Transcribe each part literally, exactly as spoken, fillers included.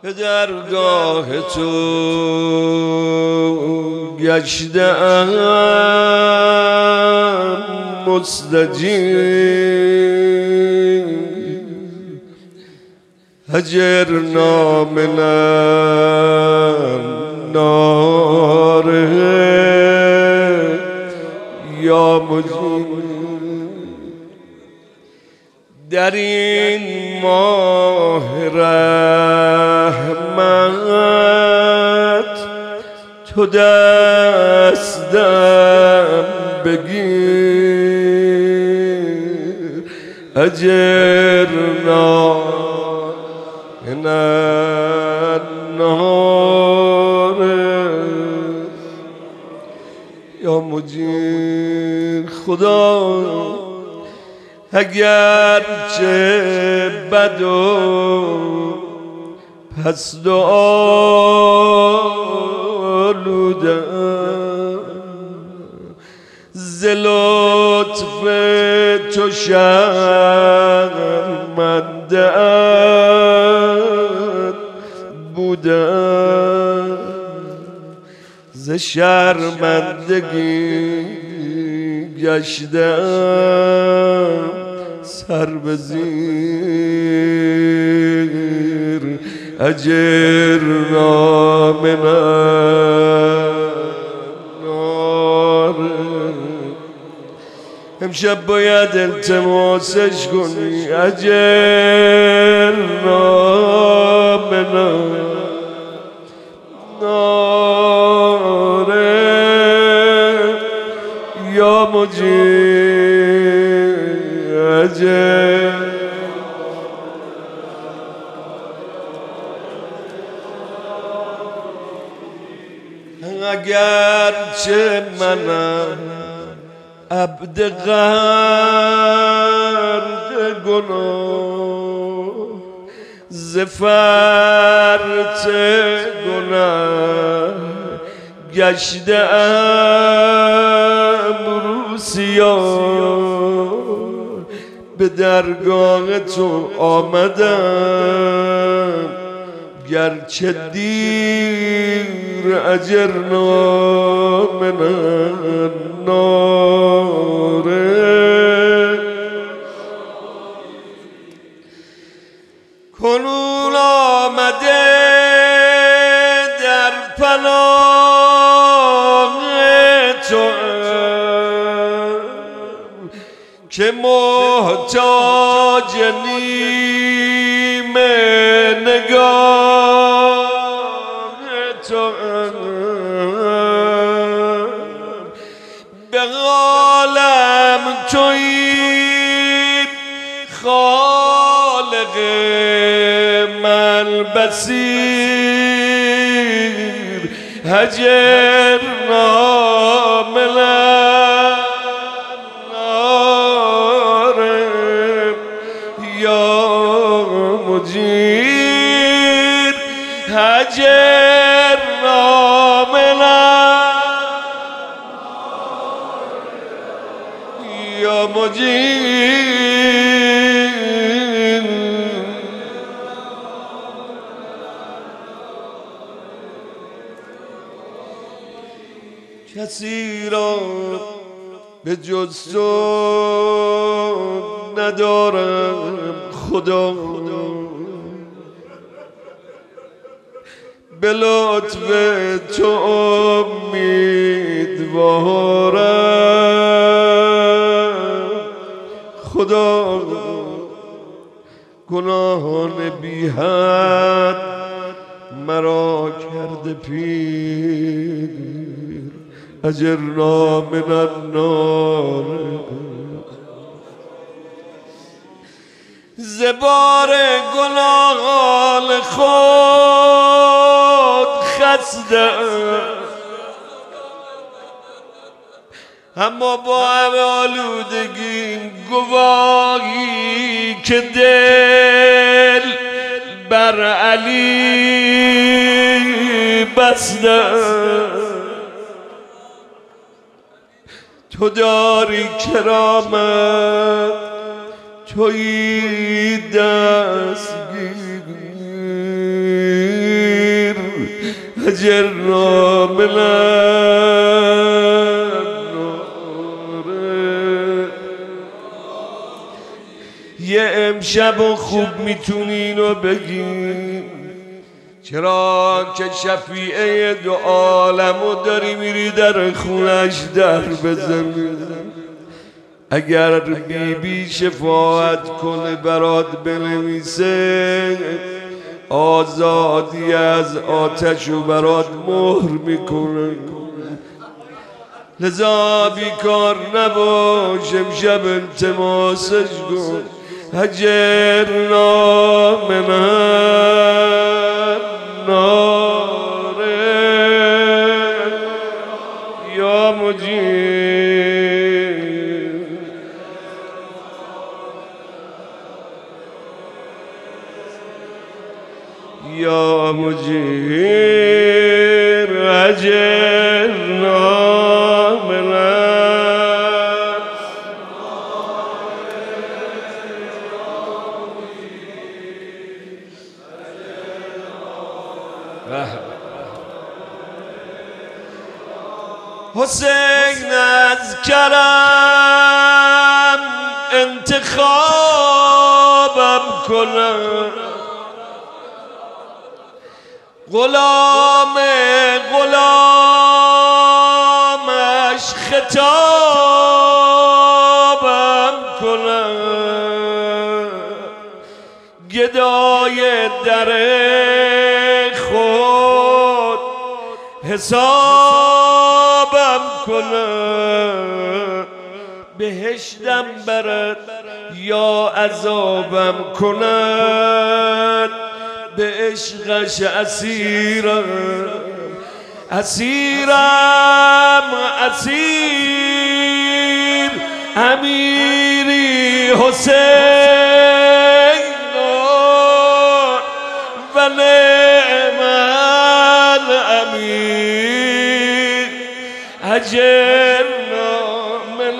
به درگاه تو گشتم مستجیب، هجرنا من النار یا مجیب. در این ماه رحمت تو دستم بگیر، اجرنا من النار یا مجیر. خدا اگر چه بد و پست و آلودم، ز لطف تو شرمنده بودم، ز شرمندگی گشتم سر به زیر، اجرنا من النار. امشب باید التماسش کنی، اجرنا من النار یا مجیر، اجر اگر چه منم عبد غرق گناه، ز فرط گناه گشتم روسیا، به درگاه تو آمدم گرچه دیر، اجرنا من النار. کنون آمده در پناه تو که محتاج نیم نگاه تو، به عالم تویی خالق من بصیر، هجرنا من النار یا مجیر، هجرنا من النار یا مجیر. کسی را به جز تو ندارم خدا، به لطف تو امیدوارم خدا. گناهان بی حد مرا کرده پیر، اجرنا من النار. ز بار گناهان خود خستم، اما با همه آلودگی گواهی که دل بر علی بستم. تو داری کرامت، تویی دستگیر، هجرنا من یه امشب خوب میتونین و بگین چرا که شفیعه دو عالمو داری میری در خونش در بزنی اگر بی بی شفاعت کنه برات بنویسه آزادی از آتشو برات مهر میکنه لذا بیکار نباش امشب التماسش کن هجرنا من النار یا مجیب یا مجیر هجرنا من حسین از کرم انتخابم کنم غلام غلامش خطابم کنم گدای در خود حسابم کنم بهشتم برد یا عذابم کند به عشقش اسیرم اسیرم اسیر امیری حسین و نعم الامیر اجرنا من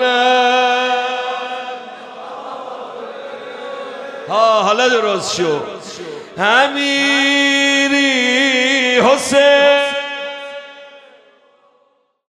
ها حالا درست شو امیری حسین